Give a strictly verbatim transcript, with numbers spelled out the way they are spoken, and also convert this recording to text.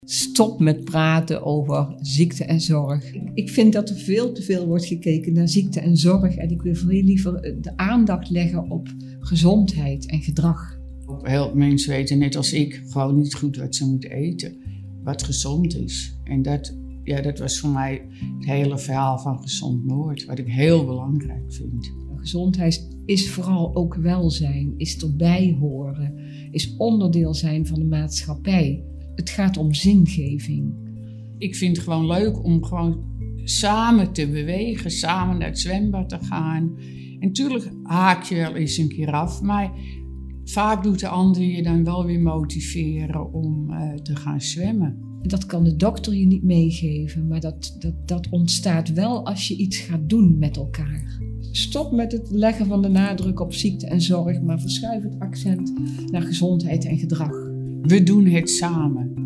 Stop met praten over ziekte en zorg. Ik vind dat er veel te veel wordt gekeken naar ziekte en zorg. En ik wil veel liever de aandacht leggen op gezondheid en gedrag. Heel mensen weten, net als ik, gewoon niet goed wat ze moeten eten. Wat gezond is. En dat, ja, dat was voor mij het hele verhaal van Gezond Noord. Wat ik heel belangrijk vind. Gezondheid is vooral ook welzijn. Is erbij horen. Is onderdeel zijn van de maatschappij. Het gaat om zingeving. Ik vind het gewoon leuk om gewoon samen te bewegen, samen naar het zwembad te gaan. En natuurlijk haak je wel eens een keer af, maar vaak doet de ander je dan wel weer motiveren om uh, te gaan zwemmen. Dat kan de dokter je niet meegeven, maar dat, dat, dat ontstaat wel als je iets gaat doen met elkaar. Stop met het leggen van de nadruk op ziekte en zorg, maar verschuif het accent naar gezondheid en gedrag. We doen het samen.